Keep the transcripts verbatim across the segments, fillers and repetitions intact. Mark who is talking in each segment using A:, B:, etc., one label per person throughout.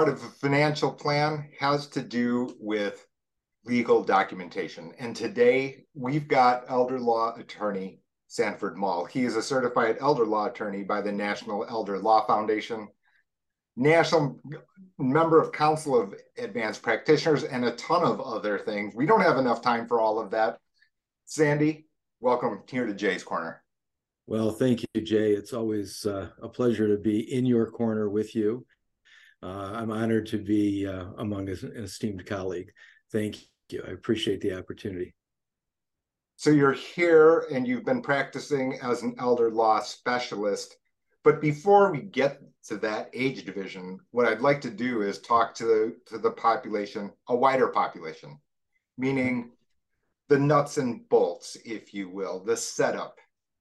A: part of a financial plan has to do with legal documentation. And today we've got elder law attorney Sanford Mall. He is a certified elder law attorney by the National Elder Law Foundation, national member of Council of Advanced Practitioners, and a ton of other things. We don't have enough time for all of that. Sandy, welcome here to Jay's Corner.
B: Well, thank you, Jay. It's always uh, a pleasure to be in your corner with you. Uh, I'm honored to be uh, among an esteemed colleague. Thank you. I appreciate the opportunity.
A: So you're here and you've been practicing as an elder law specialist. But before we get to that age division, what I'd like to do is talk to the, to the population, a wider population, meaning the nuts and bolts, if you will, the setup.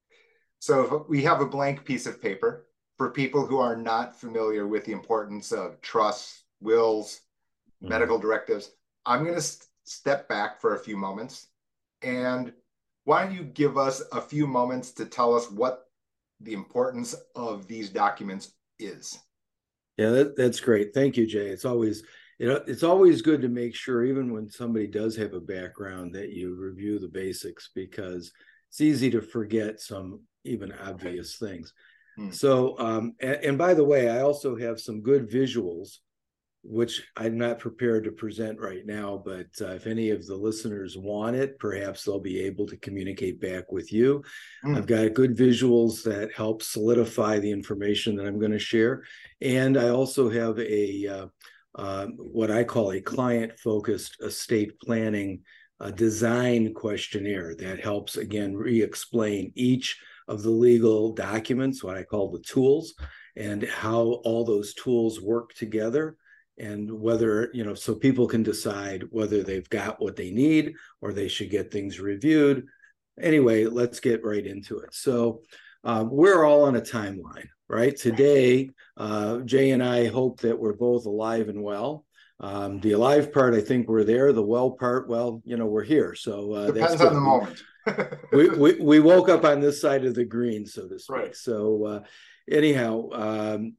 A: So we have a blank piece of paper for people who are not familiar with the importance of trusts, wills, mm-hmm. medical directives. I'm going to st- step back for a few moments. And why don't you give us a few moments to tell us what the importance of these documents is?
B: Yeah, that, that's great. Thank you, Jay. It's always, you know, it's always good to make sure, even when somebody does have a background, that you review the basics, because it's easy to forget some even obvious okay. things. Hmm. So, um, and, and by the way, I also have some good visuals, which I'm not prepared to present right now, but uh, if any of the listeners want it, perhaps they'll be able to communicate back with you. Hmm. I've got good visuals that help solidify the information that I'm going to share. And I also have a, uh, uh, what I call a client-focused estate planning uh, design questionnaire that helps, again, re-explain each of the legal documents, what I call the tools, and how all those tools work together, and whether, you know, so people can decide whether they've got what they need or they should get things reviewed. Anyway, let's get right into it. So uh, we're all on a timeline, right? Today, uh, Jay and I hope that we're both alive and well. Um, the alive part, I think we're there. The well part, well, you know, we're here. So uh,
A: depends
B: that's
A: on the moment.
B: we, we we woke up on this side of the green, so to speak.
A: Right.
B: So uh, anyhow, um,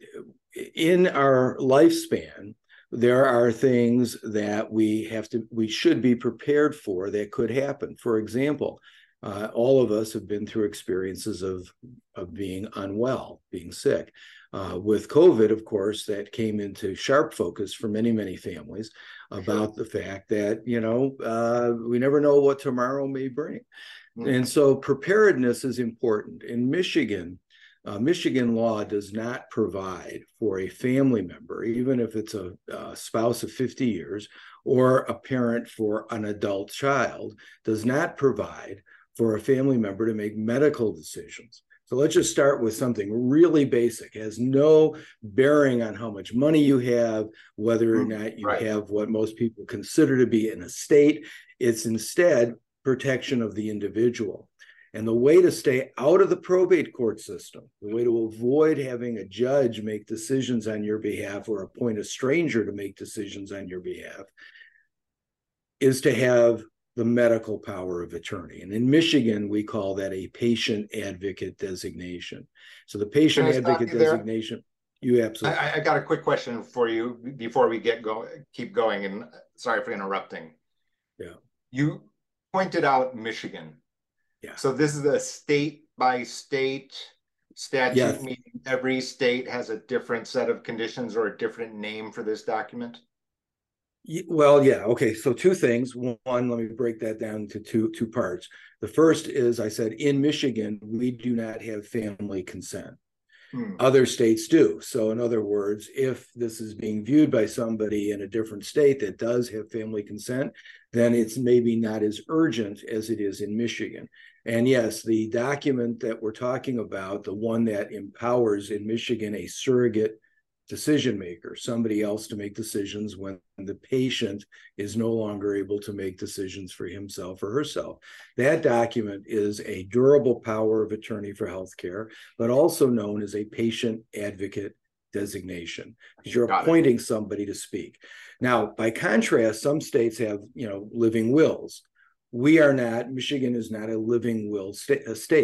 B: in our lifespan, there are things that we have to, we should be prepared for that could happen. For example, uh, all of us have been through experiences of, of being unwell, being sick. Uh, with COVID, of course, that came into sharp focus for many, many families about the fact that, you know, uh, we never know what tomorrow may bring. Mm-hmm. And so preparedness is important. In Michigan, Uh, Michigan law does not provide for a family member, even if it's a, a spouse of fifty years or a parent for an adult child, does not provide for a family member to make medical decisions. So let's just start with something really basic. It has no bearing on how much money you have, whether or not you
A: right.
B: have what most people consider to be an estate. It's instead protection of the individual. And the way to stay out of the probate court system, the way to avoid having a judge make decisions on your behalf or appoint a stranger to make decisions on your behalf, is to have the medical power of attorney. And in Michigan, we call that a patient advocate designation. So the patient advocate designation, you absolutely.
A: I, I got a quick question for you before we get go, keep going, and sorry for interrupting.
B: Yeah.
A: You pointed out Michigan.
B: Yeah.
A: So this is a state by state statute, yes. Meaning every state has a different set of conditions or a different name for this document?
B: Well, yeah. Okay. So two things. One, let me break that down into two, two parts. The first is, I said, in Michigan, we do not have family consent. Hmm. Other states do. So in other words, if this is being viewed by somebody in a different state that does have family consent, then it's maybe not as urgent as it is in Michigan. And yes, the document that we're talking about, the one that empowers in Michigan a surrogate decision maker, somebody else to make decisions when the patient is no longer able to make decisions for himself or herself. That document is a durable power of attorney for healthcare, but also known as a patient advocate designation, because you're Got appointing it. somebody to speak. Now, by contrast, some states have, you know, living wills. We are not, Michigan is not a living will sta- state.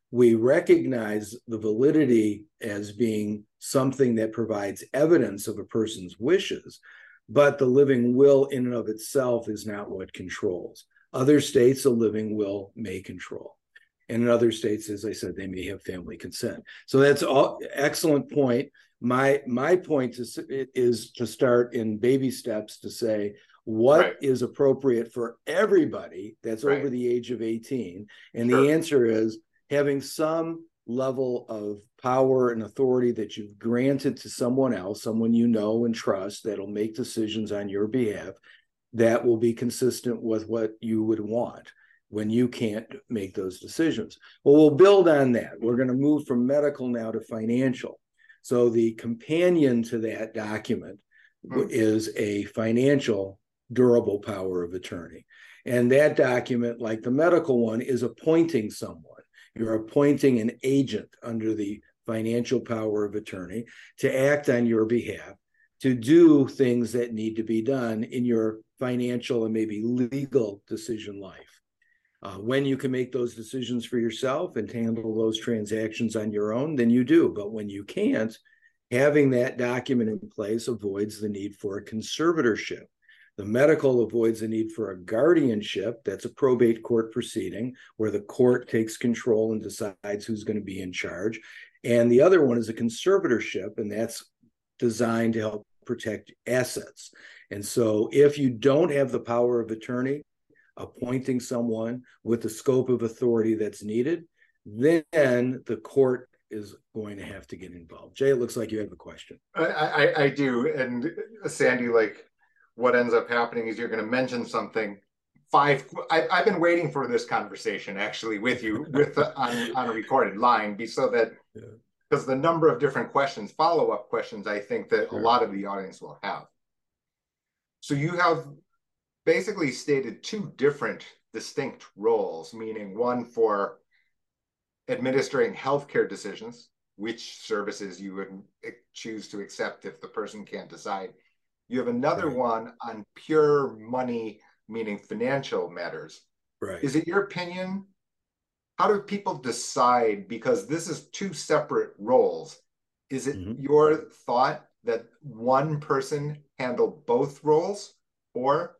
B: we recognize the validity as being something that provides evidence of a person's wishes, but the living will in and of itself is not what controls. Other states, a living will may control. And in other states, as I said, they may have family consent. So that's all excellent point. My my point is, is to start in baby steps to say what right. is appropriate for everybody that's right. over the age of eighteen. And sure. the answer is having some level of power and authority that you've granted to someone else, someone you know and trust, that'll make decisions on your behalf that will be consistent with what you would want when you can't make those decisions. Well, we'll build on that. We're going to move from medical now to financial. So the companion to that document mm. is a financial durable power of attorney. And that document, like the medical one, is appointing someone. You're appointing an agent under the financial power of attorney to act on your behalf, to do things that need to be done in your financial and maybe legal decision life. Uh, when you can make those decisions for yourself and handle those transactions on your own, then you do. But when you can't, having that document in place avoids the need for a conservatorship. The medical avoids the need for a guardianship. That's a probate court proceeding where the court takes control and decides who's going to be in charge. And the other one is a conservatorship, and that's designed to help protect assets. And so if you don't have the power of attorney, appointing someone with the scope of authority that's needed, then the court is going to have to get involved. Jay, it looks like you have a question.
A: I, I, I do. And Sandy, like, what ends up happening is you're going to mention something. Five. I, I've been waiting for this conversation actually with you with uh, on, on a recorded line, be so that because yeah. the number of different questions, follow-up questions, I think that sure. a lot of the audience will have. So you have basically stated two different distinct roles, meaning one for administering healthcare decisions, which services you would choose to accept if the person can't decide. You have another right. one on pure money, meaning financial matters.
B: Right.
A: Is it your opinion? How do people decide? Because this is two separate roles. Is it mm-hmm. your thought that one person handle both roles, or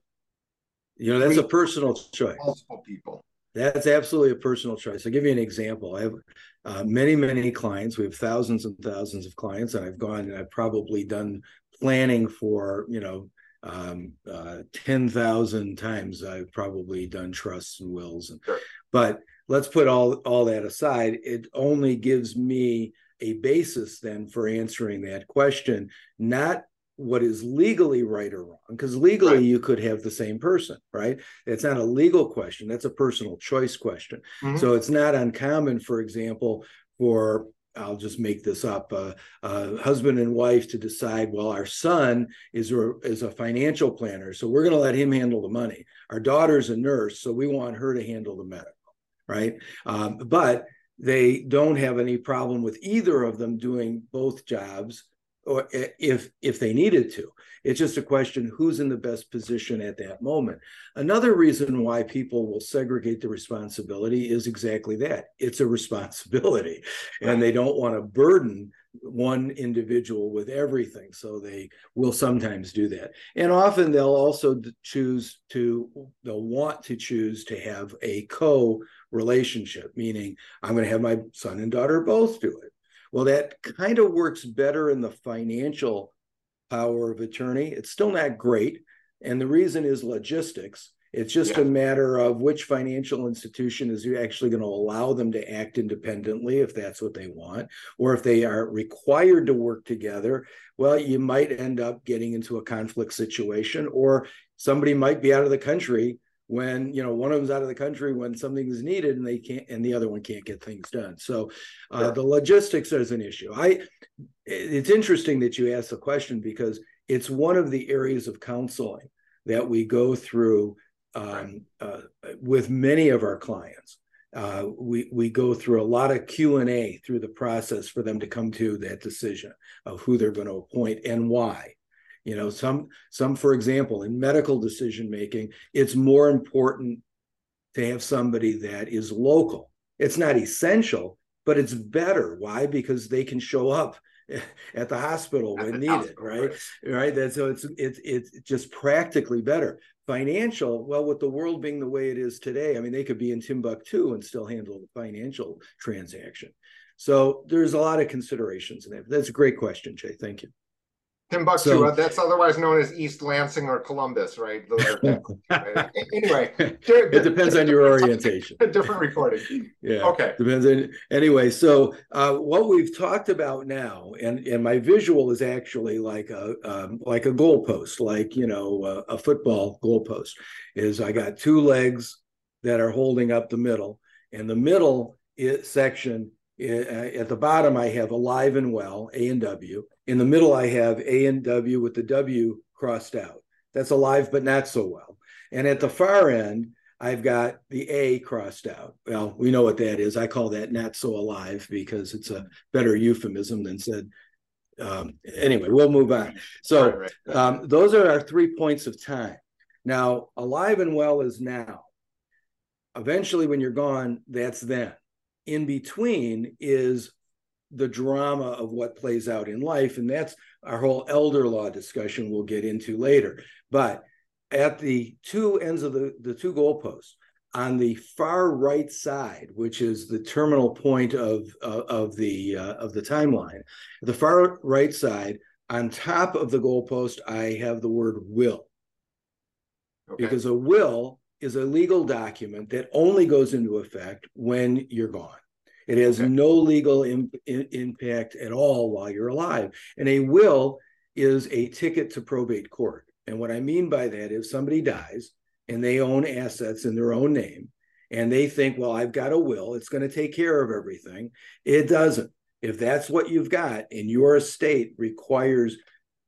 B: you know that's a personal choice?
A: Multiple people.
B: That's absolutely a personal choice. I'll give you an example. I have uh, many, many clients. We have thousands and thousands of clients, and I've gone and I've probably done planning for, you know, um, uh, ten thousand times. I've probably done trusts and wills. And,
A: sure.
B: But let's put all, all that aside. It only gives me a basis then for answering that question, not what is legally right or wrong, because legally right. you could have the same person, right? It's not a legal question. That's a personal choice question. Mm-hmm. So it's not uncommon, for example, for, I'll just make this up, uh, uh, husband and wife to decide, well, our son is a, is a financial planner, so we're going to let him handle the money. Our daughter's a nurse, so we want her to handle the medical, right? Um, but they don't have any problem with either of them doing both jobs, or if if they needed to. It's just a question who's in the best position at that moment. Another reason why people will segregate the responsibility is exactly that. It's a responsibility, right. and they don't want to burden one individual with everything, so they will sometimes do that. And often they'll also choose to, they'll want to choose to have a co-relationship, meaning I'm going to have my son and daughter both do it. Well, that kind of works better in the financial power of attorney. It's still not great. And the reason is logistics. It's just yeah. a matter of which financial institution is actually going to allow them to act independently if that's what they want, or if they are required to work together. Well, you might end up getting into a conflict situation, or somebody might be out of the country when, you know, one of them's out of the country when something is needed and they can't, and the other one can't get things done. So uh, sure. the logistics is an issue. I, it's interesting that you asked the question, because it's one of the areas of counseling that we go through um, uh, with many of our clients. Uh, we, we go through a lot of Q and A through the process for them to come to that decision of who they're going to appoint and why. You know, some, some, for example, in medical decision making, it's more important to have somebody that is local It's not essential, but it's better. Why? Because they can show up at the hospital when needed, right? Right. That's so it's it's it's just practically better. Financial, well, with the world being the way it is today, I mean, they could be in Timbuktu and still handle the financial transaction. So there's a lot of considerations in that. That's a great question, Jay. Thank you.
A: Timbuktu, so, uh, that's otherwise known as East Lansing or Columbus, right? Those are right? Anyway,
B: it depends on your orientation.
A: A different recording.
B: Yeah.
A: Okay.
B: Depends on, anyway, so uh, what we've talked about now, and, and my visual is actually like a um, like a goalpost, like, you know, a, a football goalpost, is I got two legs that are holding up the middle, and the middle is, section is, at the bottom I have alive and well, A and W. In the middle, I have A and W with the W crossed out. That's alive, but not so well. And at the far end, I've got the A crossed out. Well, we know what that is. I call that not so alive because it's a better euphemism than said. Um, anyway, we'll move on. So right, right. Um, those are our three points of time. Now, alive and well is now. Eventually, when you're gone, that's then. In between is the drama of what plays out in life. And that's our whole elder law discussion we'll get into later. But at the two ends of the, the two goalposts, on the far right side, which is the terminal point of, uh, of, the, uh, of the timeline, the far right side, on top of the goalpost, I have the word will. Okay. Because a will is a legal document that only goes into effect when you're gone. It has okay. no legal in, in, impact at all while you're alive. And a will is a ticket to probate court. And what I mean by that is somebody dies and they own assets in their own name. And they think, well, I've got a will. It's going to take care of everything. It doesn't. If that's what you've got and your estate requires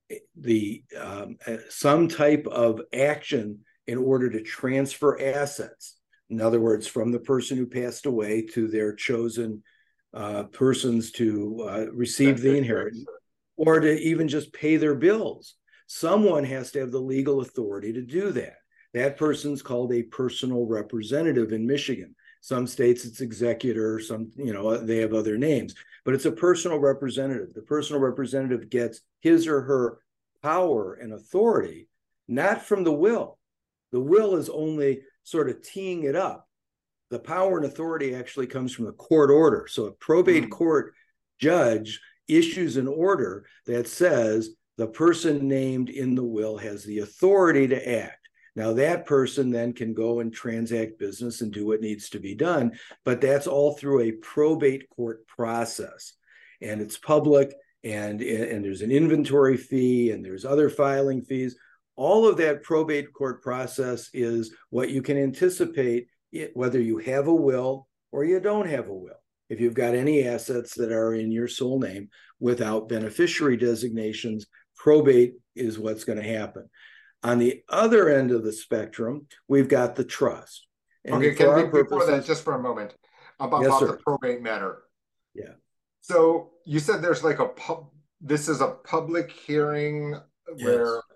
B: the um, some type of action in order to transfer assets, in other words, from the person who passed away to their chosen uh, persons to uh, receive the inheritance, or to even just pay their bills. Someone has to have the legal authority to do that. That person's called a personal representative in Michigan. Some states it's executor, some, you know, they have other names, but it's a personal representative. The personal representative gets his or her power and authority, not from the will. The will is only sort of teeing it up. The power and authority actually comes from the court order. So a probate mm. court judge issues an order that says the person named in the will has the authority to act. Now that person then can go and transact business and do what needs to be done, but that's all through a probate court process. And it's public, and, and there's an inventory fee, and there's other filing fees. All of that probate court process is what you can anticipate, it, whether you have a will or you don't have a will. If you've got any assets that are in your sole name without beneficiary designations, probate is what's going to happen. On the other end of the spectrum, we've got the trust.
A: And okay, can we, purposes, before that, just for a moment, about, yes, about the probate matter.
B: Yeah.
A: So you said there's like a pub, this is a public hearing where yes.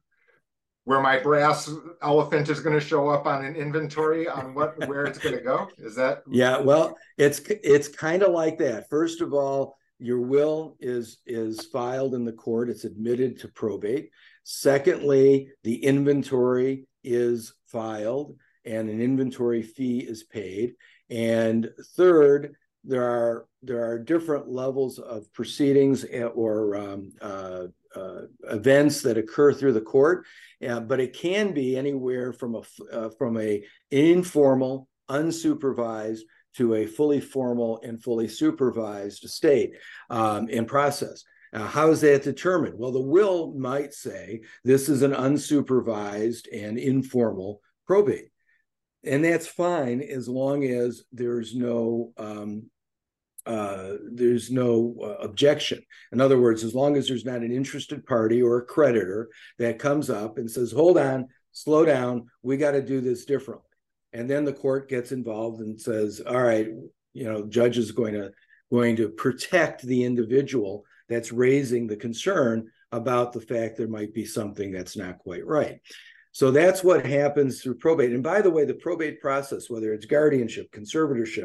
A: where my brass elephant is going to show up on an inventory on what where it's going to go? Is that?
B: Yeah, well, it's it's kind of like that. First of all, your will is is filed in the court. It's admitted to probate. Secondly, the inventory is filed and an inventory fee is paid. And third, there are there are different levels of proceedings or um, uh, uh, events that occur through the court, uh, but it can be anywhere from a uh, from a informal, unsupervised to a fully formal and fully supervised state um, and process. Uh, how is that determined? Well, the will might say this is an unsupervised and informal probate. And that's fine as long as there's no um, uh, there's no uh, objection. In other words, as long as there's not an interested party or a creditor that comes up and says, hold on, slow down, we got to do this differently. And then the court gets involved and says, all right, you know, judge is going to going to protect the individual that's raising the concern about the fact there might be something that's not quite right. So that's what happens through probate. And by the way, the probate process, whether it's guardianship, conservatorship,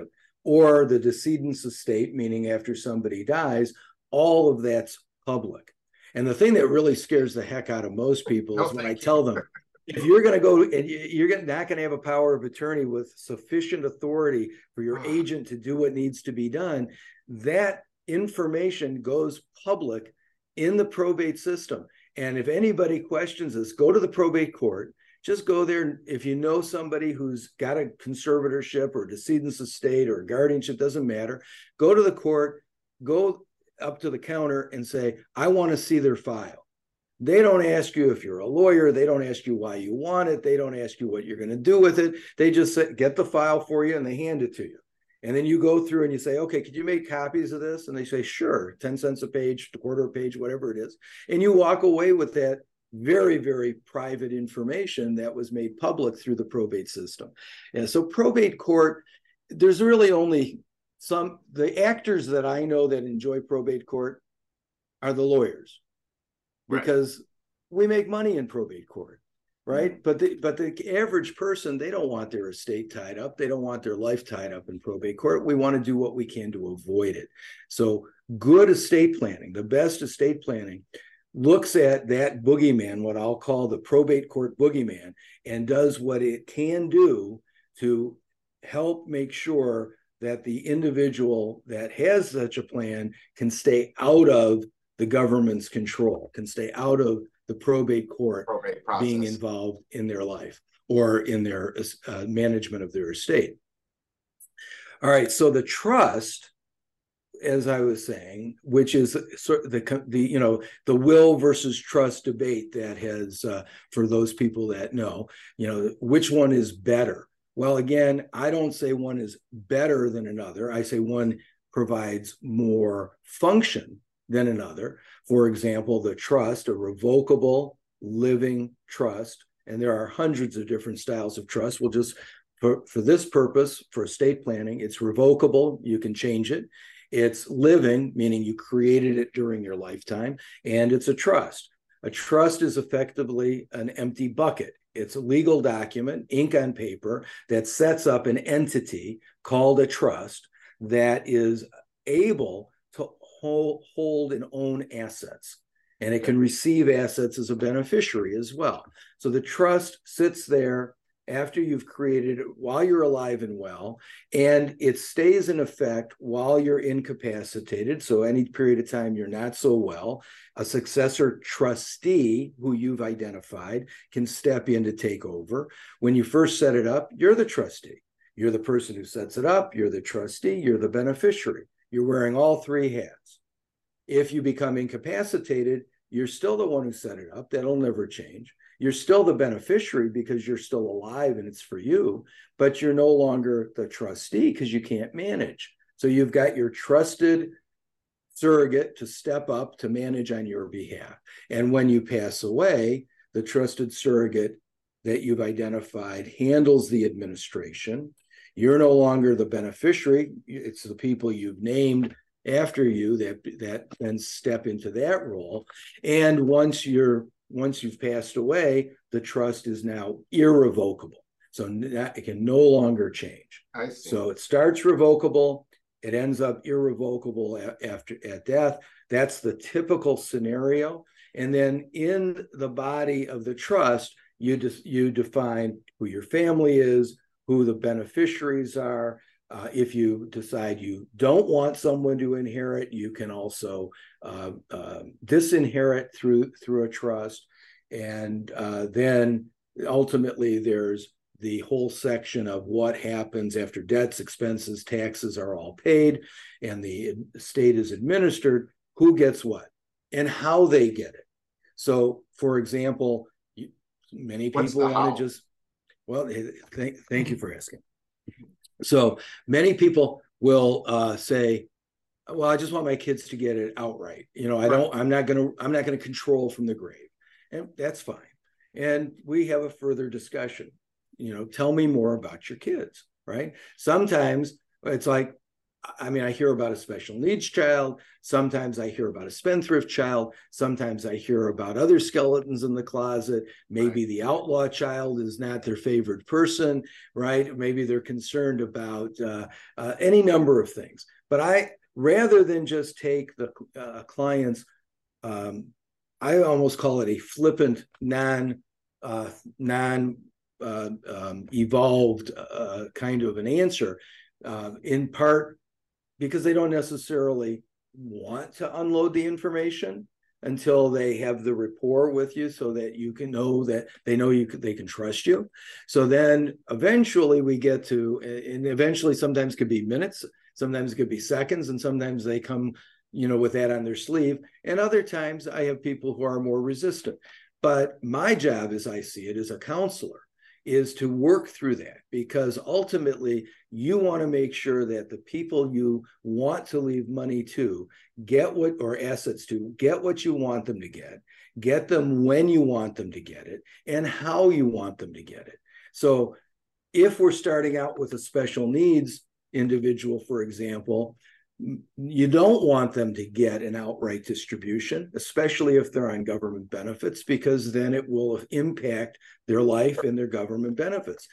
B: or the decedent's estate, meaning after somebody dies, all of that's public. And the thing that really scares the heck out of most people
A: No,
B: is when I
A: thank you.
B: tell them, if you're going to go and you're not going to have a power of attorney with sufficient authority for your
A: Ah.
B: agent to do what needs to be done, that information goes public in the probate system. And if anybody questions this, go to the probate court. Just go there. If you know somebody who's got a conservatorship or decedent's estate or guardianship, doesn't matter, go to the court, go up to the counter and say, I want to see their file. They don't ask you if you're a lawyer. They don't ask you why you want it. They don't ask you what you're going to do with it. They just say, get the file for you and they hand it to you. And then you go through and you say, okay, could you make copies of this? And they say, sure, ten cents a page, a quarter a page, whatever it is. And you walk away with that very, very private information that was made public through the probate system. And so probate court, there's really only some, the actors that I know that enjoy probate court are the lawyers, because right. we make money in probate court. Right. Mm-hmm. But the but the average person, they don't want their estate tied up. They don't want their life tied up in probate court. We want to do what we can to avoid it. So good estate planning, the best estate planning, looks at that boogeyman, what I'll call the probate court boogeyman, and does what it can do to help make sure that the individual that has such a plan can stay out of the government's control, can stay out of the probate court
A: probate
B: being involved in their life or in their uh, management of their estate. All right, so the trust, as I was saying, which is sort of the, the you know, the will versus trust debate that has, uh, for those people that know, you know, which one is better? Well, again, I don't say one is better than another. I say one provides more function than another. For example, the trust, a revocable living trust, and there are hundreds of different styles of trust. We'll just, for, for this purpose, for estate planning, it's revocable. You can change it. It's living, meaning you created it during your lifetime, and it's a trust. A trust is effectively an empty bucket. It's a legal document, ink on paper, that sets up an entity called a trust that is able to hold, hold and own assets. And it can receive assets as a beneficiary as well. So the trust sits there after you've created it while you're alive and well, and it stays in effect while you're incapacitated. So any period of time you're not so well, a successor trustee who you've identified can step in to take over. When you first set it up, you're the trustee. You're the person who sets it up. You're the trustee. You're the beneficiary. You're wearing all three hats. If you become incapacitated, you're still the one who set it up. That'll never change. You're still the beneficiary because you're still alive and it's for you, but you're no longer the trustee because you can't manage. So you've got your trusted surrogate to step up to manage on your behalf. And when you pass away, the trusted surrogate that you've identified handles the administration. You're no longer the beneficiary. It's the people you've named after you that, that then step into that role. And once you're Once you've passed away, the trust is now irrevocable. So it can no longer change.
A: I see.
B: So it starts revocable, it ends up irrevocable after at death. That's the typical scenario. And then in the body of the trust, you de- you define who your family is, who the beneficiaries are. Uh, if you decide you don't want someone to inherit, you can also uh, uh, disinherit through through a trust. And uh, then ultimately there's the whole section of what happens after debts, expenses, taxes are all paid, and the estate is administered, who gets what, and how they get it. So, for example, you, many people want to just, well, th- thank you for asking. So many people will uh, say, well, I just want my kids to get it outright. You know, I don't, I'm not going to, I'm not going to control from the grave. And that's fine. And we have a further discussion. You know, tell me more about your kids, right? Sometimes it's like, I mean, I hear about a special needs child. Sometimes I hear about a spendthrift child. Sometimes I hear about other skeletons in the closet. Maybe right. the outlaw child is not their favorite person, right? Maybe they're concerned about uh, uh, any number of things. But I, rather than just take the uh, client's, um, I almost call it a flippant, non, uh, non uh, um, evolved uh, kind of an answer, uh, in part because they don't necessarily want to unload the information until they have the rapport with you so that you can know that they know you can, they can trust you. So then eventually we get to, and eventually sometimes could be minutes, sometimes it could be seconds, and sometimes they come, you know, with that on their sleeve. And other times I have people who are more resistant. But my job, as I see it, as a counselor, is to work through that, because ultimately you want to make sure that the people you want to leave money to get what, or assets to, get what you want them to get, get them when you want them to get it, and how you want them to get it. So if we're starting out with a special needs individual, for example, you don't want them to get an outright distribution, especially if they're on government benefits, because then it will impact their life and their government benefits.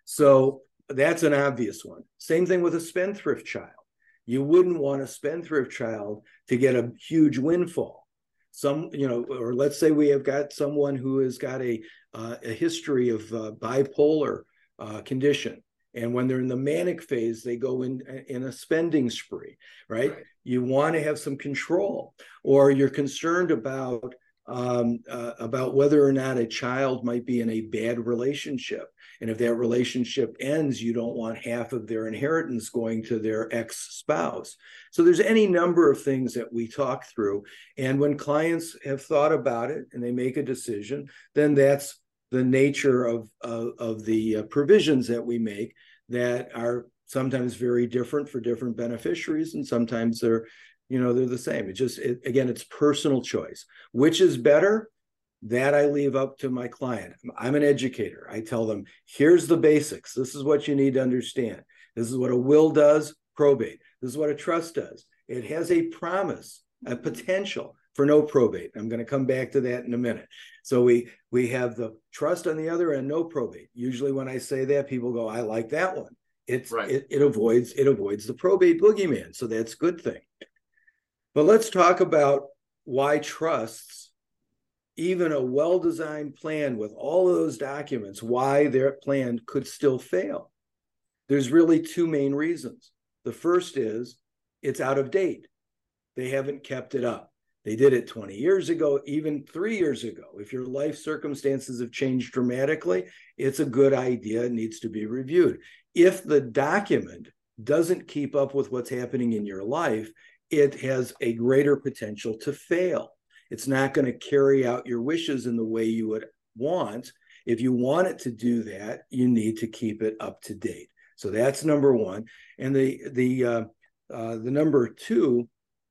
B: So that's an obvious one. Same thing with a spendthrift child. You wouldn't want a spendthrift child to get a huge windfall. Some, you know, or let's say we have got someone who has got a, uh, a history of uh, bipolar uh, condition. And when they're in the manic phase, they go in, in a spending spree, right? right. You want to have some control, or you're concerned about, um, uh, about whether or not a child might be in a bad relationship. And if that relationship ends, you don't want half of their inheritance going to their ex-spouse. So there's any number of things that we talk through. And when clients have thought about it and they make a decision, then that's the nature of, of, of the uh, provisions that we make, that are sometimes very different for different beneficiaries, and sometimes they're, you know, they're the same. It just, it, again, it's personal choice. Which is better? That I leave up to my client. I'm an educator. I tell them, here's the basics. This is what you need to understand. This is what a will does, probate. This is what a trust does. It has a promise, a potential for no probate. I'm going to come back to that in a minute. So we we have the trust on the other end, no probate. Usually when I say that, people go, I like that one. It's right. it, it avoids it avoids the probate boogeyman. So that's a good thing. But let's talk about why trusts, even a well-designed plan with all of those documents, why their plan could still fail. There's really two main reasons. The first is it's out of date. They haven't kept it up. They did it twenty years ago, even three years ago. If your life circumstances have changed dramatically, it's a good idea. It needs to be reviewed. If the document doesn't keep up with what's happening in your life, it has a greater potential to fail. It's not going to carry out your wishes in the way you would want. If you want it to do that, you need to keep it up to date. So that's number one. And the, the, uh, uh, the number two,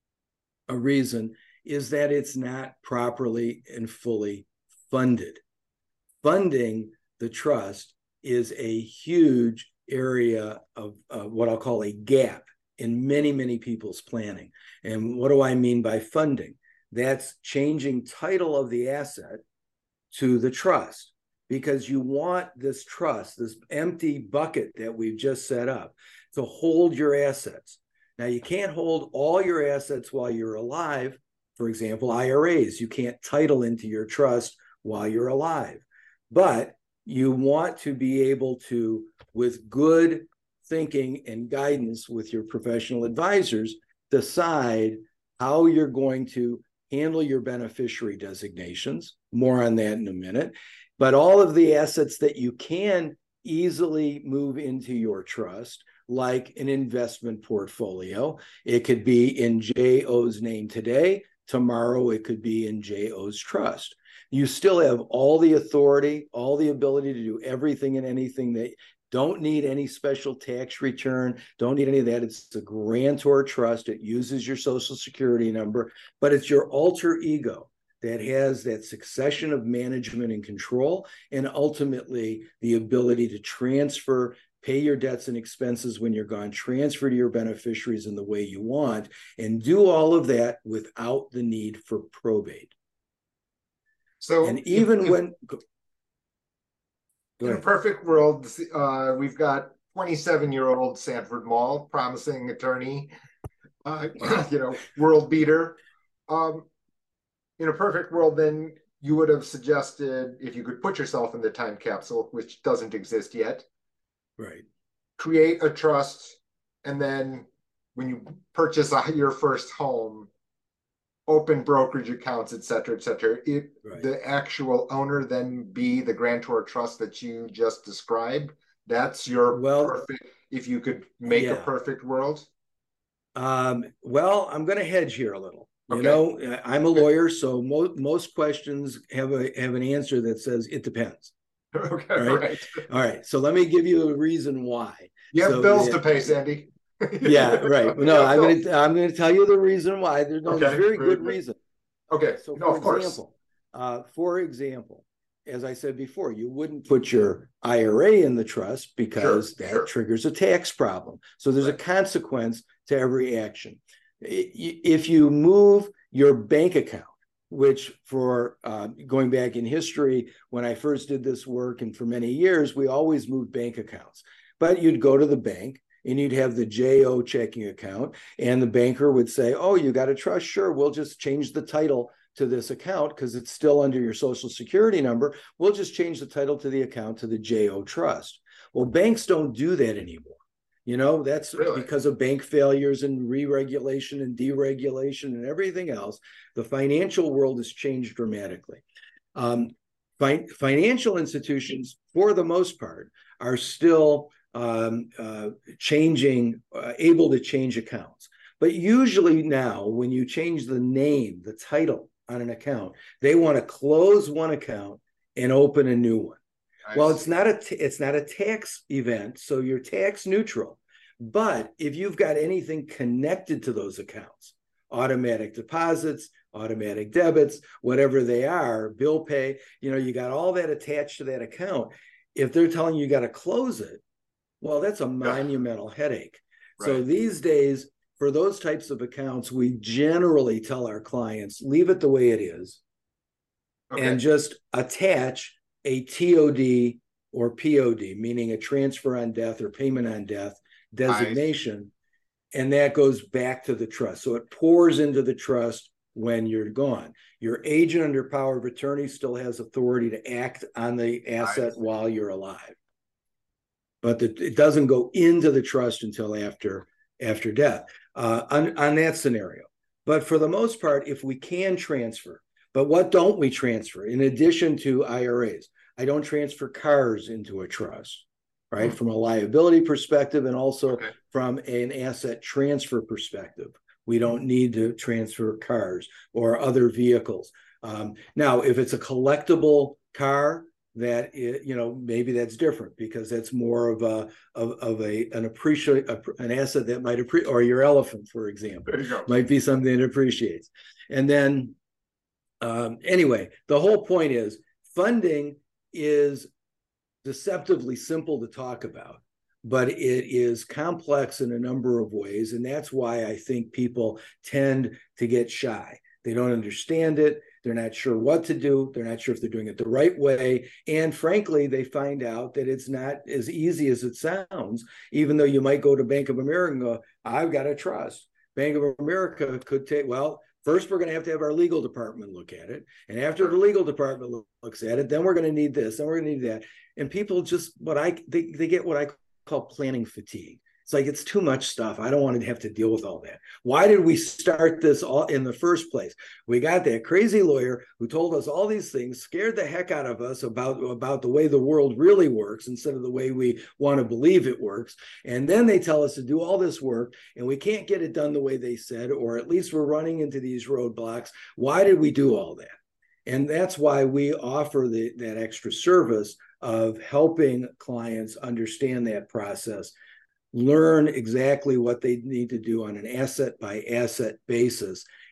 B: a reason is that it's not properly and fully funded. Funding the trust is a huge area of uh, what I'll call a gap in many, many people's planning. And what do I mean by funding? That's changing title of the asset to the trust, because you want this trust, this empty bucket that we've just set up, to hold your assets. Now, you can't hold all your assets while you're alive. For example, I R As, you can't title into your trust while you're alive. But you want to be able to, with good thinking and guidance with your professional advisors, decide how you're going to handle your beneficiary designations. More on that in a minute. But all of the assets that you can easily move into your trust, like an investment portfolio, it could be in J O's name today. Tomorrow, it could be in J O's trust. You still have all the authority, all the ability to do everything and anything. That don't need any special tax return, don't need any of that. It's a grantor trust. It uses your social security number, but it's your alter ego that has that succession of management and control, and ultimately the ability to transfer pay your debts and expenses when you're gone, transfer to your beneficiaries in the way you want, and do all of that without the need for probate.
A: So
B: and even
A: if,
B: when
A: if, in a perfect world, uh, we've got twenty-seven-year-old Sanford Mall, promising attorney, uh, you know, world beater. Um, in a perfect world, then you would have suggested, if you could put yourself in the time capsule, which doesn't exist yet,
B: right,
A: create a trust, and then when you purchase a, your first home, open brokerage accounts, et cetera, et cetera. It, right. The actual owner then be the grantor trust that you just described. That's your well, perfect, if you could make yeah. a perfect world.
B: Um, well, I'm going to hedge here a little. You okay. know, I'm a lawyer, so mo most questions have a have an answer that says it depends.
A: Okay,
B: all right?
A: right.
B: All right. So let me give you a reason why.
A: You have
B: so
A: bills
B: it,
A: to pay, Sandy.
B: Yeah, right. No, I'm going to I'm going to tell you the reason why. There's no okay. very good reason.
A: Okay.
B: So
A: no,
B: for example, uh, for example, as I said before, you wouldn't put your I R A in the trust because sure, that sure. triggers a tax problem. So there's right. a consequence to every action. If you move your bank account, which for uh, going back in history, when I first did this work and for many years, we always moved bank accounts. But you'd go to the bank and you'd have the J O checking account, and the banker would say, oh, you got a trust? Sure, we'll just change the title to this account because it's still under your social security number. We'll just change the title to the account to the J O trust. Well, banks don't do that anymore. You know, that's really? because of bank failures and re-regulation and deregulation and everything else. The financial world has changed dramatically. Um, fi financial institutions, for the most part, are still um, uh, changing, uh, able to change accounts. But usually now, when you change the name, the title on an account, they want to close one account and open a new one. I well, see. it's not a it's not a tax event, so you're tax neutral. But if you've got anything connected to those accounts, automatic deposits, automatic debits, whatever they are, bill pay, you know, you got all that attached to that account. If they're telling you you got to close it, well, that's a monumental headache. Right. So these days, for those types of accounts, we generally tell our clients, leave it the way it is, okay. and just attach a T O D or P O D, meaning a transfer on death or payment on death designation, and that goes back to the trust. So it pours into the trust when you're gone. Your agent under power of attorney still has authority to act on the asset while you're alive, but the, it doesn't go into the trust until after after death uh, on, on that scenario. But for the most part, if we can transfer, but what don't we transfer in addition to I R As? I don't transfer cars into a trust, right? Mm-hmm. From a liability perspective and also okay. from an asset transfer perspective. We don't need to transfer cars or other vehicles. Um, now, if it's a collectible car, that it, you know, maybe that's different because that's more of a of, of a an appreciate an asset that might appreciate, or your elephant, for example, might be something that appreciates. And then um, anyway, the whole point is funding is deceptively simple to talk about, but it is complex in a number of ways, and that's why I think people tend to get shy. They don't understand it. They're not sure what to do. They're not sure if they're doing it the right way. And frankly, they find out that it's not as easy as it sounds, even though you might go to Bank of America and go, I've got a trust. Bank of America could take, well, first we're going to have to have our legal department look at it. And after the legal department looks at it, then we're going to need this, then we're going to need that. And people just, what I, they, they get what I call planning fatigue. It's like, it's too much stuff. I don't want to have to deal with all that. Why did we start this all in the first place? We got that crazy lawyer who told us all these things, scared the heck out of us about, about the way the world really works instead of the way we want to believe it works. And then they tell us to do all this work and we can't get it done the way they said, or at least we're running into these roadblocks. Why did we do all that? And that's why we offer the, that extra service of helping clients understand that process, learn exactly what they need to do on an asset by asset basis,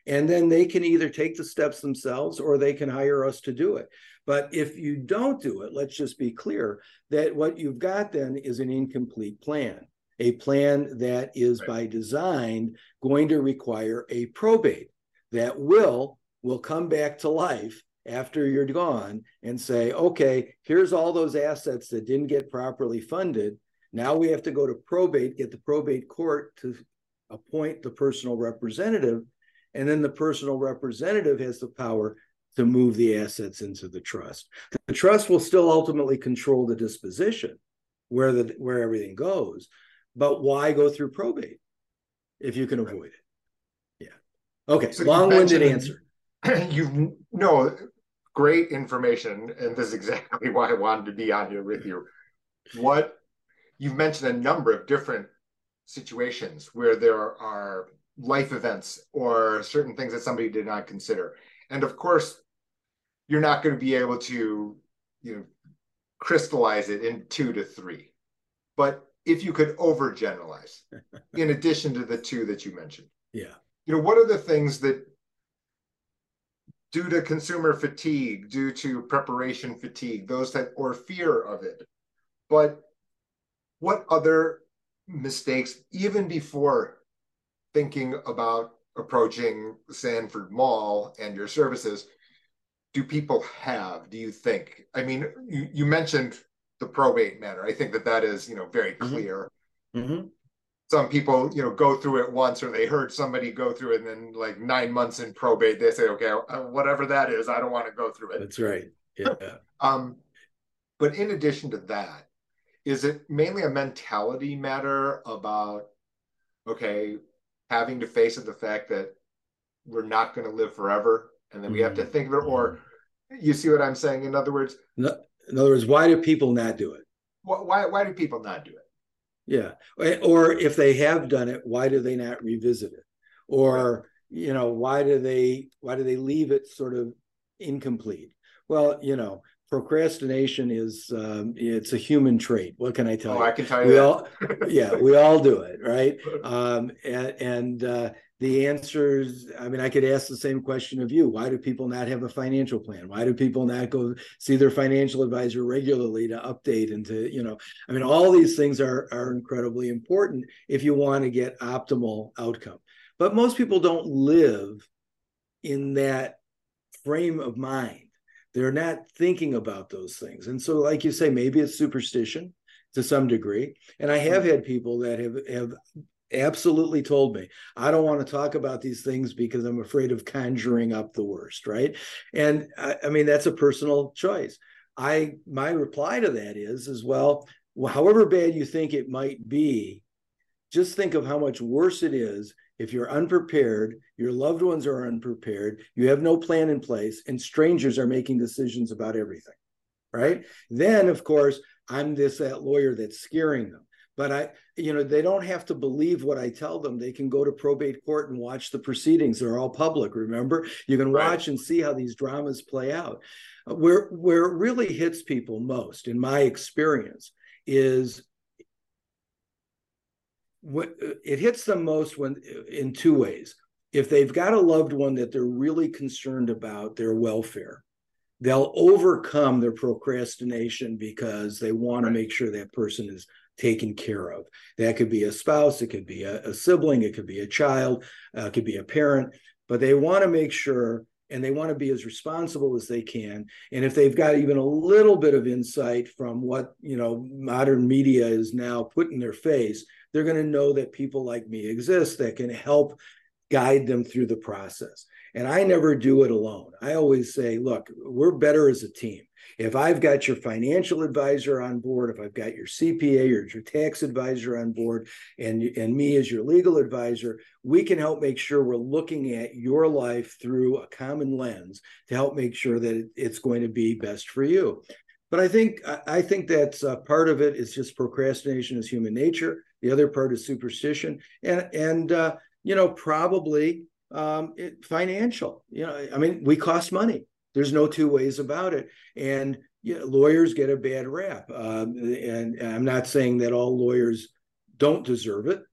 B: And then they can either take the steps themselves or they can hire us to do it. But if you don't do it, let's just be clear that what you've got then is an incomplete plan, a plan that is right. by design going to require a probate that will will come back to life after you're gone and say, okay, here's all those assets that didn't get properly funded. Now we have to go to probate, get the probate court to appoint the personal representative, and then the personal representative has the power to move the assets into the trust. The trust will still ultimately control the disposition, where the where everything goes, but why go through probate if you can avoid it? Yeah. Okay, so long-winded answer.
A: You know, great information, and this is exactly why I wanted to be on here with you. What you've mentioned a number of different situations where there are life events or certain things that somebody did not consider. And of course, you're not going to be able to, you know, crystallize it in two to three. But if you could overgeneralize, in addition to the two that you mentioned,
B: yeah,
A: you know, what are the things that, due to consumer fatigue, due to preparation fatigue, those that, or fear of it, but what other mistakes, even before thinking about approaching Sanford Mall and your services, do people have, do you think? I mean, you, you mentioned the probate matter. I think that that is, you know, very clear.
B: Mm-hmm.
A: Some people, you know, go through it once, or they heard somebody go through it, and then like nine months in probate, they say, okay, whatever that is, I don't want to go through it.
B: That's right. Yeah.
A: um, but in addition to that, is it mainly a mentality matter about, okay, having to face the fact that we're not going to live forever, and then we have to think of it? Or you see what I'm saying? In other words,
B: no, in other words, why do people not do it?
A: Why why do people not do it?
B: Yeah. Or if they have done it, why do they not revisit it? Or, right. you know, why do they why do they leave it sort of incomplete? Well, you know, procrastination is um, it's a human trait. What can I tell
A: oh,
B: you?
A: I can tell you
B: we
A: that.
B: all yeah, we all do it, right? Um, and and uh, the answers, I mean, I could ask the same question of you. Why do people not have a financial plan? Why do people not go see their financial advisor regularly to update and to, you know, I mean, all these things are, are incredibly important if you want to get optimal outcome. But most people don't live in that frame of mind. They're not thinking about those things. And so, like you say, maybe it's superstition to some degree. And I have had people that have, have absolutely told me, I don't want to talk about these things because I'm afraid of conjuring up the worst, right? And I, I mean, that's a personal choice. I my reply to that is, is well, however bad you think it might be, just think of how much worse it is if you're unprepared, your loved ones are unprepared, you have no plan in place, and strangers are making decisions about everything, right? Then, of course, I'm this that lawyer that's scaring them. But I, you know, they don't have to believe what I tell them. They can go to probate court and watch the proceedings. They're all public, remember? You can watch right. and see how these dramas play out. Where, where it really hits people most, in my experience, is what it hits them most when in two ways. If they've got a loved one that they're really concerned about their welfare, they'll overcome their procrastination because they want right. to make sure that person is taken care of. That could be a spouse, it could be a, a sibling, it could be a child, uh, it could be a parent, but they want to make sure, and they want to be as responsible as they can. And if they've got even a little bit of insight from what, you know, modern media is now put in their face, they're going to know that people like me exist that can help guide them through the process. And I never do it alone. I always say, look, we're better as a team. If I've got your financial advisor on board, if I've got your C P A or your tax advisor on board, and, and me as your legal advisor, we can help make sure we're looking at your life through a common lens to help make sure that it's going to be best for you. But I think I think that's uh, part of it is just procrastination is human nature. The other part is superstition, and and uh, you know, probably um, it, financial. You know, I mean, we cost money. There's no two ways about it. And you know, lawyers get a bad rap. Um, and, and I'm not saying that all lawyers don't deserve it.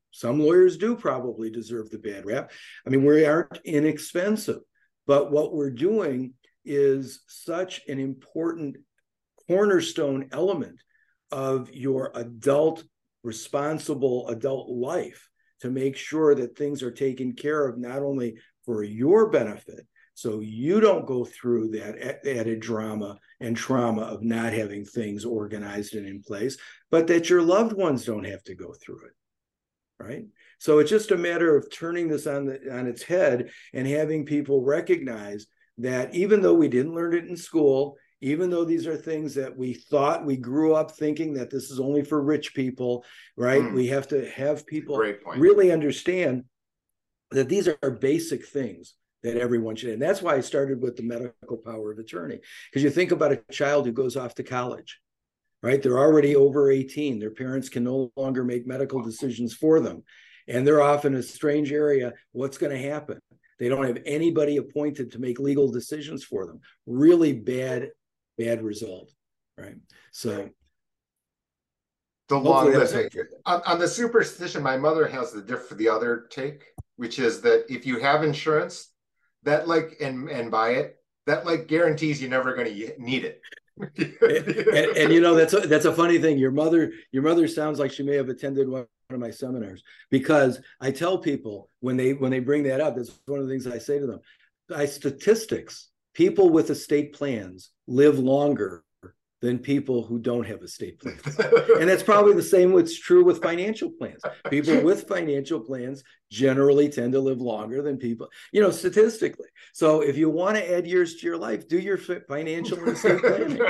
B: some lawyers do probably deserve the bad rap. I mean, we aren't inexpensive, but what we're doing is such an important cornerstone element of your adult, responsible adult life to make sure that things are taken care of, not only for your benefit, so you don't go through that added drama and trauma of not having things organized and in place, but that your loved ones don't have to go through it, right? So it's just a matter of turning this on, the, on its head and having people recognize that even though we didn't learn it in school, even though these are things that we thought, we grew up thinking that this is only for rich people, right? Mm. We have to have people really understand that these are basic things that everyone should. And that's why I started with the medical power of attorney. Because you think about a child who goes off to college, right? They're already over eighteen. Their parents can no longer make medical decisions for them. And they're off in a strange area. What's going to happen? They don't have anybody appointed to make legal decisions for them. Really bad, bad result, right? So
A: the long list. On, on the superstition, my mother has the diff the other take, which is that if you have insurance, that like and and buy it, that like guarantees you're never going to need it.
B: and, and you know, that's a, that's a funny thing. Your mother, your mother sounds like she may have attended one of my seminars, because I tell people when they when they bring that up, that's one of the things I say to them. By statistics, people with estate plans live longer than people who don't have estate plans. And that's probably the same what's true with financial plans. People with financial plans generally tend to live longer than people, you know, statistically. So if you want to add years to your life, do your financial and estate planning.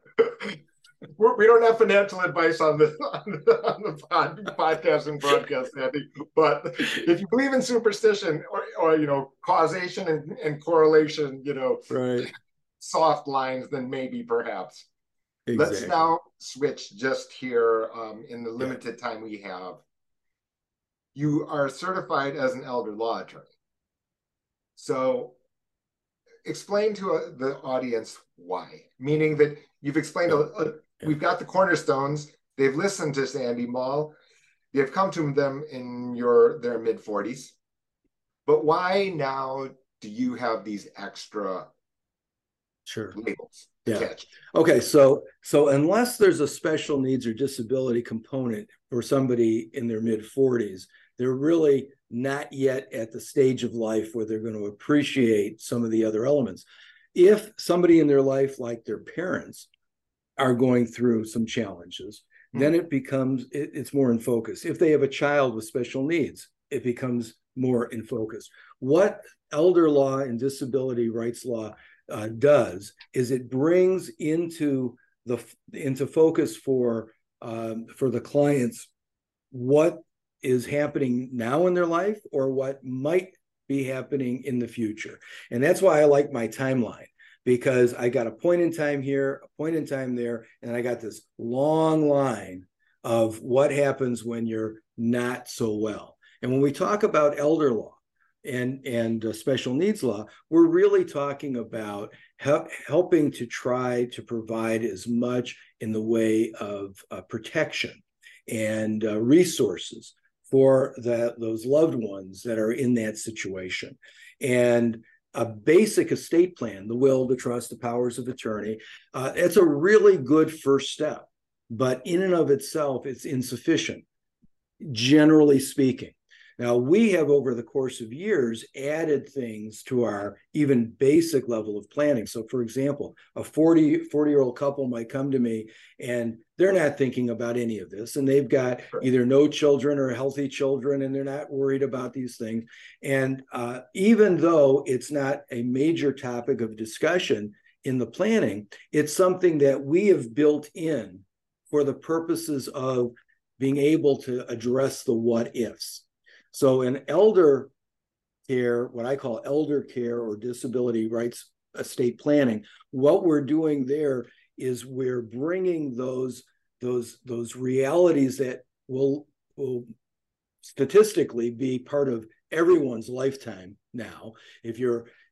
A: We're, we don't have financial advice on the, on the, on the pod, podcast and broadcast, Andy. But if you believe in superstition or, or you know, causation and, and correlation, you know,
B: right,
A: soft lines, then maybe perhaps.
B: Exactly.
A: Let's now switch just here um, in the limited yeah. time we have. You are certified as an elder law attorney. So explain to uh, the audience why, meaning that you've explained, yeah. a, a, yeah. we've got the cornerstones. They've listened to Sandy Moll. You've come to them in your their mid forties. But why now do you have these extra
B: sure.
A: labels?
B: Yeah. Okay. So, so unless there's a special needs or disability component for somebody in their mid forties, they're really not yet at the stage of life where they're going to appreciate some of the other elements. If somebody in their life, like their parents, are going through some challenges, mm-hmm. then it becomes, it, it's more in focus. If they have a child with special needs, it becomes more in focus. What elder law and disability rights law Uh, does is it brings into the into focus for um, for the clients what is happening now in their life or what might be happening in the future. And that's why I like my timeline, because I got a point in time here, a point in time there, and I got this long line of what happens when you're not so well. And when we talk about elder law and and uh, special needs law, we're really talking about help, helping to try to provide as much in the way of uh, protection and uh, resources for the, those loved ones that are in that situation. And a basic estate plan, the will, the trust, the powers of attorney, uh, it's a really good first step, but in and of itself, it's insufficient, generally speaking. Now, we have, over the course of years, added things to our even basic level of planning. So, for example, a forty, forty-year-old couple might come to me, and they're not thinking about any of this, and they've got either no children or healthy children, and they're not worried about these things. And uh, even though it's not a major topic of discussion in the planning, it's something that we have built in for the purposes of being able to address the what-ifs. So in elder care, what I call elder care or disability rights estate planning, what we're doing there is we're bringing those, those, those realities that will, will statistically be part of everyone's lifetime now. If you're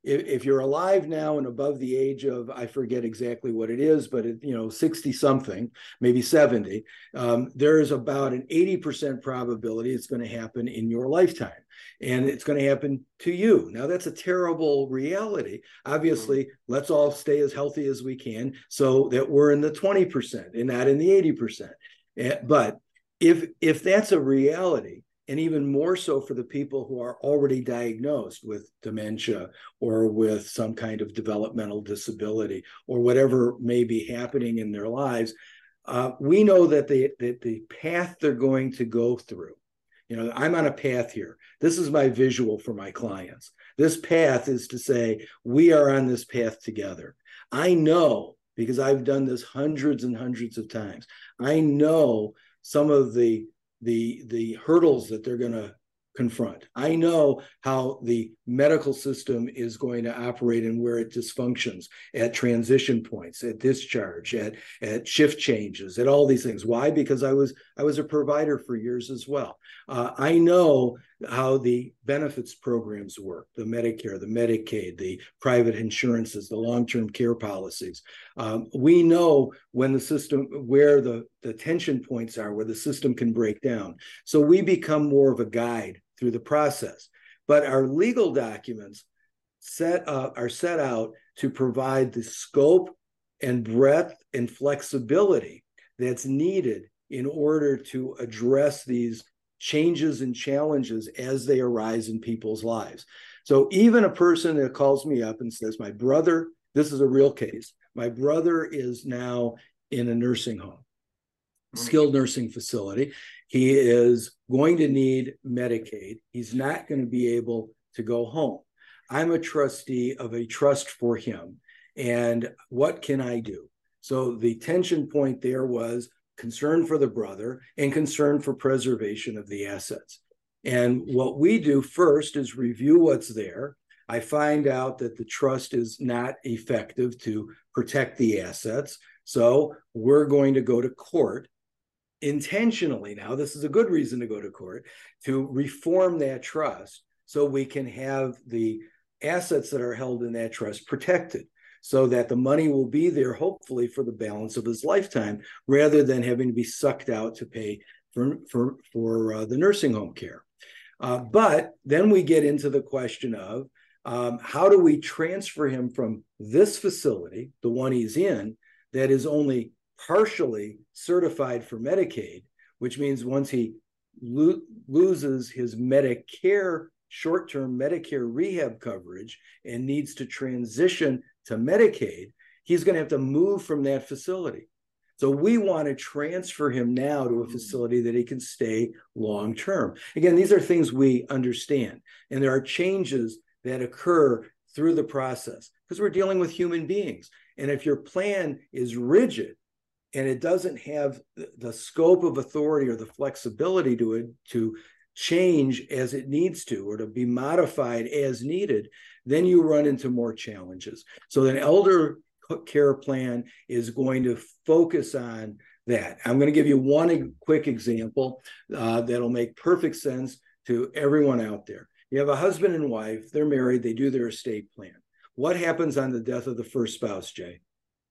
B: if, if you're alive now and above the age of, I forget exactly what it is, but it, you know, sixty something, maybe seventy, um, there's about an eighty percent probability it's going to happen in your lifetime. And it's going to happen to you. Now, that's a terrible reality. Obviously, mm-hmm. let's all stay as healthy as we can so that we're in the twenty percent and not in the eighty percent. But if if that's a reality, and even more so for the people who are already diagnosed with dementia or with some kind of developmental disability or whatever may be happening in their lives, uh, we know that the, that the path they're going to go through, you know, I'm on a path here. This is my visual for my clients. This path is to say, we are on this path together. I know, because I've done this hundreds and hundreds of times, I know some of the the the hurdles that they're going to confront. I know how the medical system is going to operate and where it dysfunctions at transition points, at discharge, at, at shift changes, at all these things. Why? Because I was I was a provider for years as well. Uh, I know how the benefits programs work, the Medicare, the Medicaid, the private insurances, the long-term care policies. Um, we know when the system, where the, the tension points are, where the system can break down. So we become more of a guide through the process. But our legal documents set up, are set out to provide the scope and breadth and flexibility that's needed in order to address these changes and challenges as they arise in people's lives. So even a person that calls me up and says, my brother, this is a real case, my brother is now in a nursing home, skilled nursing facility. He is going to need Medicaid. He's not going to be able to go home. I'm a trustee of a trust for him. And what can I do? So the tension point there was concern for the brother and concern for preservation of the assets. And what we do first is review what's there. I find out that the trust is not effective to protect the assets. So we're going to go to court intentionally. Now, this is a good reason to go to court, to reform that trust so we can have the assets that are held in that trust protected, so that the money will be there, hopefully, for the balance of his lifetime, rather than having to be sucked out to pay for, for, for uh, the nursing home care. Uh, but then we get into the question of um, how do we transfer him from this facility, the one he's in, that is only partially certified for Medicaid, which means once he lo- loses his Medicare, short-term Medicare rehab coverage and needs to transition to Medicaid, he's going to have to move from that facility. So we want to transfer him now to a facility that he can stay long-term. Again, these are things we understand, and there are changes that occur through the process because we're dealing with human beings. And if your plan is rigid and it doesn't have the scope of authority or the flexibility to it to change as it needs to or to be modified as needed, then you run into more challenges. So an elder care plan is going to focus on that. I'm going to give you one quick example uh, that'll make perfect sense to everyone out there. You have a husband and wife, they're married, they do their estate plan. What happens on the death of the first spouse, Jay?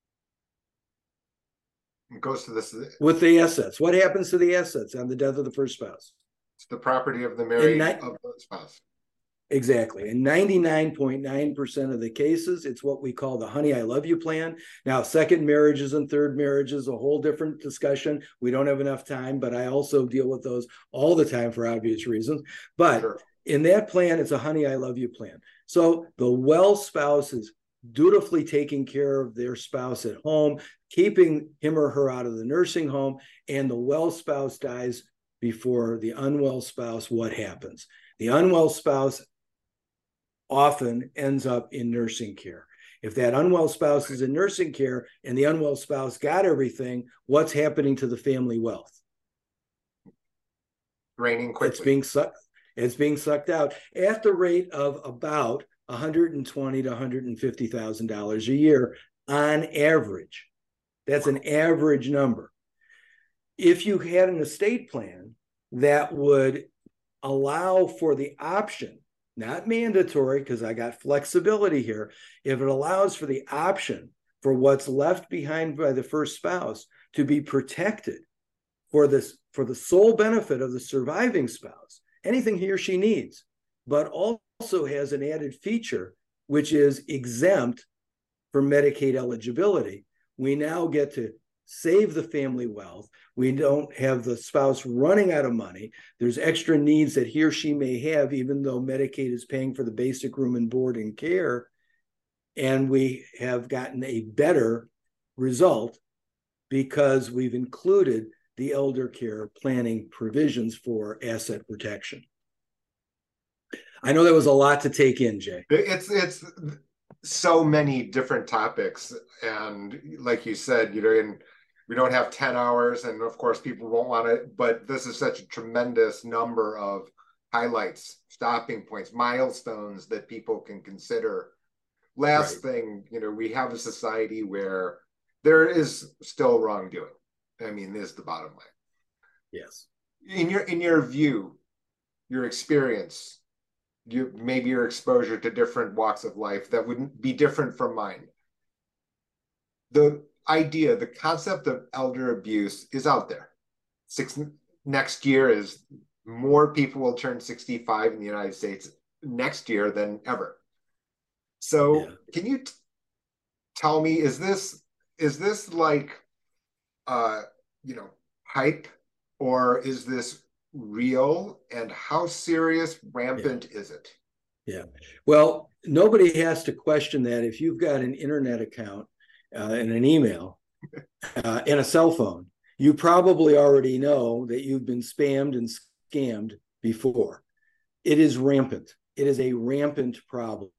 A: It goes to this
B: with the assets. What happens to the assets on the death of the first spouse?
A: It's the property of the married
B: ni-
A: of the spouse.
B: Exactly. In ninety-nine point nine percent of the cases, it's what we call the honey, I love you plan. Now, second marriages and third marriages, a whole different discussion. We don't have enough time, but I also deal with those all the time for obvious reasons. But sure. In that plan, it's a honey, I love you plan. So the well spouse is dutifully taking care of their spouse at home, keeping him or her out of the nursing home, and the well spouse dies before the unwell spouse. What happens? The unwell spouse often ends up in nursing care. If that unwell spouse is in nursing care and the unwell spouse got everything, what's happening to the family wealth?
A: Draining quickly.
B: It's being sucked. It's being sucked out at the rate of about one hundred twenty thousand to one hundred fifty thousand dollars a year on average. That's an average number. If you had an estate plan that would allow for the option not mandatory, because I got flexibility here. If it allows for the option for what's left behind by the first spouse to be protected for this, for the sole benefit of the surviving spouse, anything he or she needs, but also has an added feature, which is exempt from Medicaid eligibility, we now get to save the family wealth. We don't have the spouse running out of money. There's extra needs that he or she may have, even though Medicaid is paying for the basic room and board and care. And we have gotten a better result because we've included the elder care planning provisions for asset protection. I know that was a lot to take in, Jay.
A: It's, it's so many different topics. And like you said, you know, in we don't have ten hours, and of course people won't want to, but this is such a tremendous number of highlights, stopping points, milestones that people can consider. Last right. thing, you know, we have a society where there is still wrongdoing. I mean, is the bottom line.
B: Yes.
A: In your in your view, your experience, you maybe your exposure to different walks of life that wouldn't be different from mine. The idea, the concept of elder abuse is out there. Six, next year is more people will turn sixty-five in the United States next year than ever. So yeah. Can you t- tell me, is this, is this like, uh, you know, hype, or is this real, and how serious, rampant yeah. is it?
B: Yeah. Well, nobody has to question that. If you've got an internet account uh, and an email uh, and a cell phone, you probably already know that you've been spammed and scammed before. It is rampant. It is a rampant problem.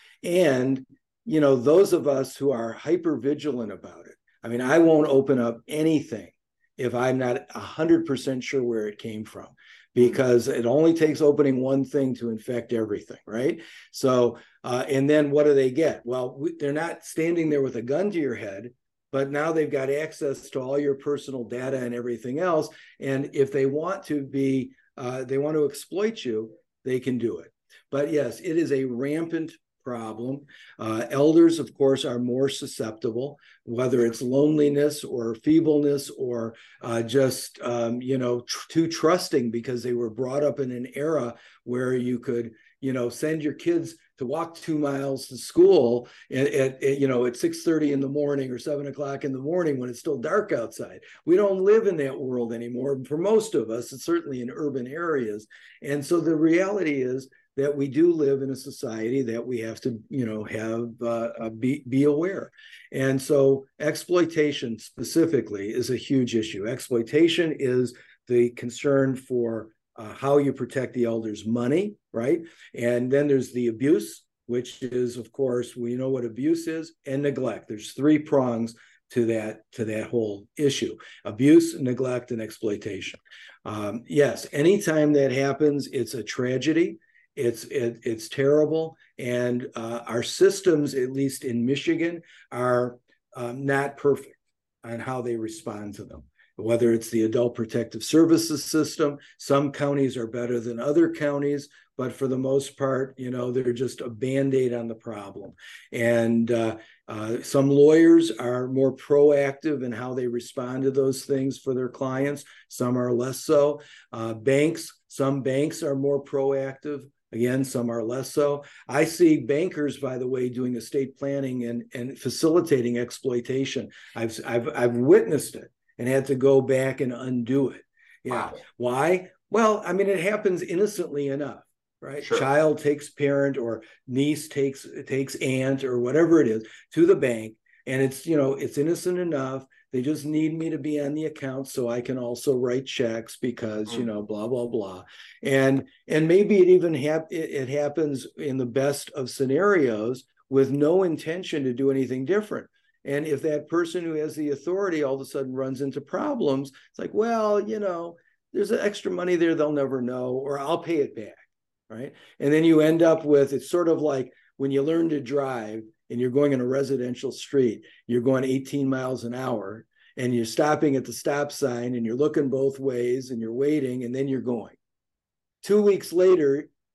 B: And, you know, those of us who are hyper vigilant about it, I mean, I won't open up anything if I'm not one hundred percent sure where it came from, because it only takes opening one thing to infect everything, right? So, uh, and then what do they get? Well, we, they're not standing there with a gun to your head, but now they've got access to all your personal data and everything else. And if they want to be, uh, they want to exploit you, they can do it. But yes, it is a rampant problem. Uh, elders, of course, are more susceptible, whether it's loneliness or feebleness or uh, just, um, you know, tr- too trusting because they were brought up in an era where you could, you know, send your kids to walk two miles to school at, at, at you know, at six thirty in the morning or seven o'clock in the morning when it's still dark outside. We don't live in that world anymore. For most of us, it's certainly in urban areas. And so the reality is that we do live in a society that we have to, you know, have uh, be be aware. And so exploitation specifically is a huge issue. Exploitation is the concern for uh, how you protect the elders' money, right? And then there's the abuse, which is, of course, we know what abuse is, and neglect. There's three prongs to that to that whole issue: abuse, neglect, and exploitation. Um, yes, anytime that happens, it's a tragedy. It's it, it's terrible, and uh, our systems, at least in Michigan, are um, not perfect on how they respond to them. Whether it's the Adult Protective Services system, some counties are better than other counties, but for the most part, you know, they're just a Band-Aid on the problem. And uh, uh, some lawyers are more proactive in how they respond to those things for their clients. Some are less so. Uh, banks, some banks are more proactive. Again, some are less so. I see bankers, by the way, doing estate planning and, and facilitating exploitation. I've, I've, I've witnessed it and had to go back and undo it. Yeah. Wow. Why? Well, I mean, it happens innocently enough, right? Sure. Child takes parent or niece takes takes aunt or whatever it is to the bank. And it's, you know, it's innocent enough. They just need me to be on the account so I can also write checks because, you know, blah, blah, blah. And and maybe it even hap- it, it happens in the best of scenarios with no intention to do anything different. And if that person who has the authority all of a sudden runs into problems, it's like, well, you know, there's an extra money there they'll never know, or I'll pay it back, right? And then you end up with, it's sort of like when you learn to drive and you're going in a residential street, you're going eighteen miles an hour and you're stopping at the stop sign and you're looking both ways and you're waiting and then you're going. Two weeks later,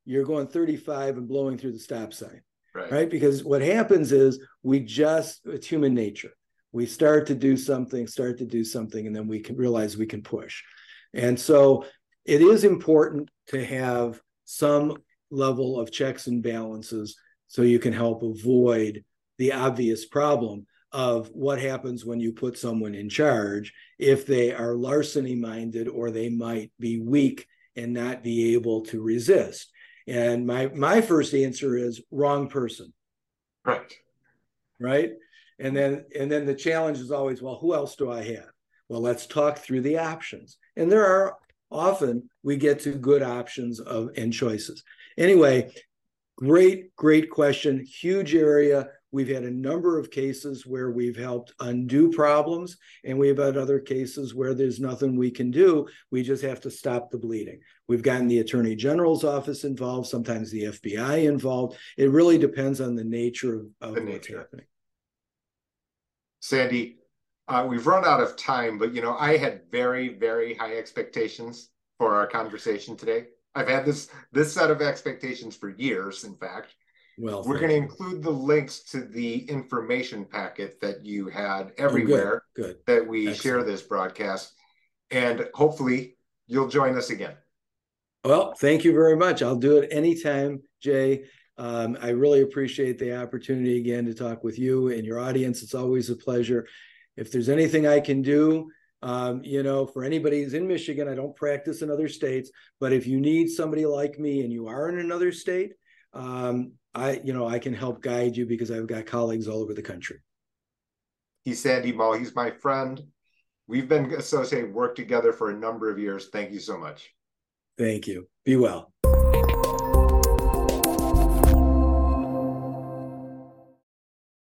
B: you're going thirty-five and blowing through the stop sign,
A: right?
B: right? Because what happens is we just, it's human nature. We start to do something, start to do something, and then we can realize we can push. And so it is important to have some level of checks and balances so you can help avoid the obvious problem of what happens when you put someone in charge if they are larceny minded or they might be weak and not be able to resist. And my my first answer is wrong person.
A: Right.
B: Right. And then and then the challenge is always, well, who else do I have? Well, let's talk through the options. And there are often we get to good options of and choices. Anyway, great, great question. Huge area. We've had a number of cases where we've helped undo problems, and we've had other cases where there's nothing we can do. We just have to stop the bleeding. We've gotten the Attorney General's office involved, sometimes the F B I involved. It really depends on the nature of, of
A: the
B: what's
A: nature.
B: happening.
A: Sandy, uh, we've run out of time, but you know, I had very, very high expectations for our conversation today. I've had this this set of expectations for years, in fact.
B: Well,
A: we're going to include the links to the information packet that you had everywhere
B: oh, good, good.
A: that we
B: Excellent.
A: share this broadcast. And hopefully you'll join us again.
B: Well, thank you very much. I'll do it anytime, Jay. Um, I really appreciate the opportunity again to talk with you and your audience. It's always a pleasure. If there's anything I can do, um, you know, for anybody who's in Michigan, I don't practice in other states, but if you need somebody like me and you are in another state, um, I, you know, I can help guide you because I've got colleagues all over the country.
A: He's Sandy Mull. He's my friend. We've been associated, worked together for a number of years. Thank you so much.
B: Thank you. Be well.